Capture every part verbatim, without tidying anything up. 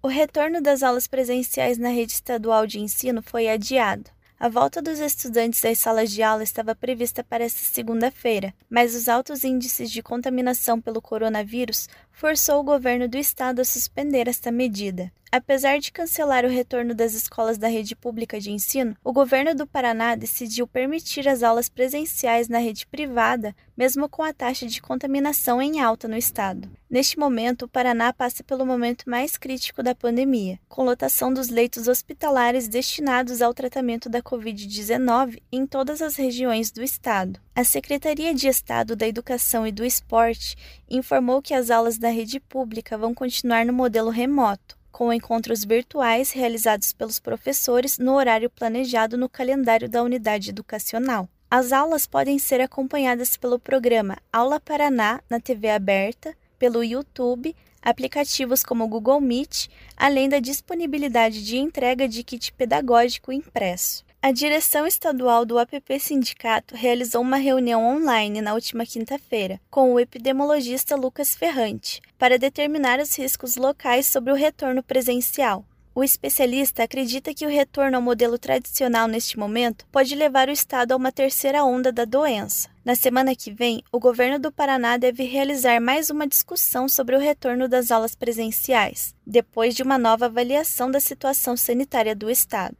O retorno das aulas presenciais na rede estadual de ensino foi adiado. A volta dos estudantes às salas de aula estava prevista para esta segunda-feira, mas os altos índices de contaminação pelo coronavírus forçou o governo do estado a suspender esta medida. Apesar de cancelar o retorno das escolas da rede pública de ensino, o governo do Paraná decidiu permitir as aulas presenciais na rede privada, mesmo com a taxa de contaminação em alta no estado. Neste momento, o Paraná passa pelo momento mais crítico da pandemia, com lotação dos leitos hospitalares destinados ao tratamento da covid dezenove em todas as regiões do estado. A Secretaria de Estado da Educação e do Esporte informou que as aulas da rede pública vão continuar no modelo remoto, com encontros virtuais realizados pelos professores no horário planejado no calendário da unidade educacional. As aulas podem ser acompanhadas pelo programa Aula Paraná na T V aberta, pelo YouTube, aplicativos como o Google Meet, além da disponibilidade de entrega de kit pedagógico impresso. A direção estadual do A P P Sindicato realizou uma reunião online na última quinta-feira com o epidemiologista Lucas Ferrante para determinar os riscos locais sobre o retorno presencial. O especialista acredita que o retorno ao modelo tradicional neste momento pode levar o estado a uma terceira onda da doença. Na semana que vem, o governo do Paraná deve realizar mais uma discussão sobre o retorno das aulas presenciais, depois de uma nova avaliação da situação sanitária do estado.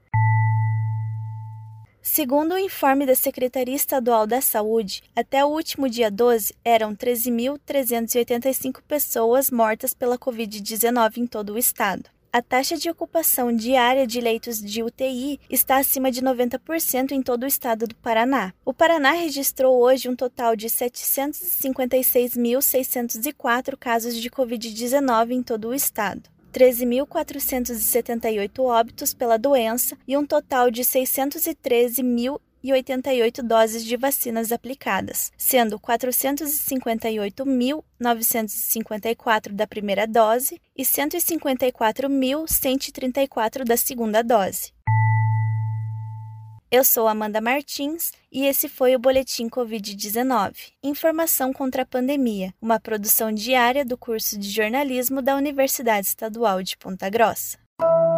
Segundo o informe da Secretaria Estadual da Saúde, até o último dia doze, eram treze mil trezentas e oitenta e cinco pessoas mortas pela covid dezenove em todo o estado. A taxa de ocupação diária de leitos de U T I está acima de noventa por cento em todo o estado do Paraná. O Paraná registrou hoje um total de setecentos e cinquenta e seis mil seiscentos e quatro casos de covid dezenove em todo o estado, treze mil quatrocentos e setenta e oito óbitos pela doença e um total de seiscentos e treze mil e oitenta e oito doses de vacinas aplicadas, sendo quatrocentos e cinquenta e oito mil novecentos e cinquenta e quatro da primeira dose e cento e cinquenta e quatro mil cento e trinta e quatro da segunda dose. Eu sou Amanda Martins e esse foi o Boletim covid dezenove. Informação contra a pandemia, uma produção diária do curso de jornalismo da Universidade Estadual de Ponta Grossa.